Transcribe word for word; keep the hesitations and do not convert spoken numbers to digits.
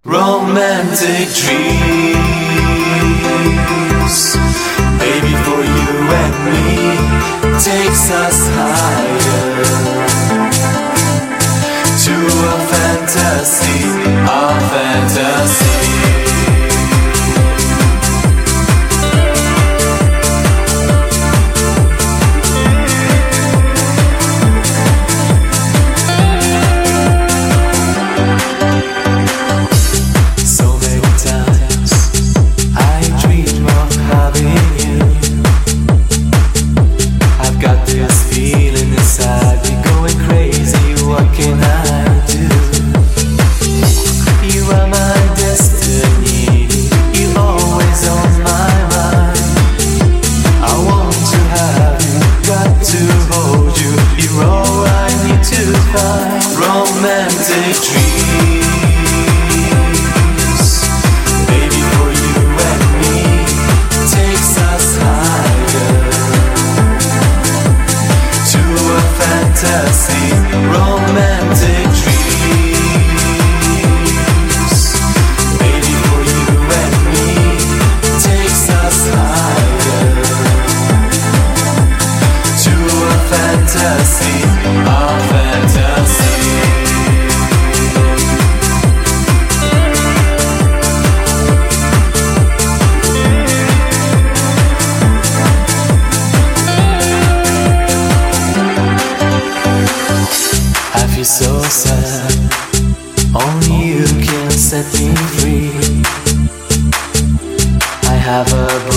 Romantic dreams, baby, for you and me, takes us higher to a fantasy, a fantasy. Romantic dreams, baby, for you and me, takes us higher to a fantasy. Romantic dreams, baby, for you and me, takes us higher to a fantasy, a fantasy. So sad, only you can set me free. I have a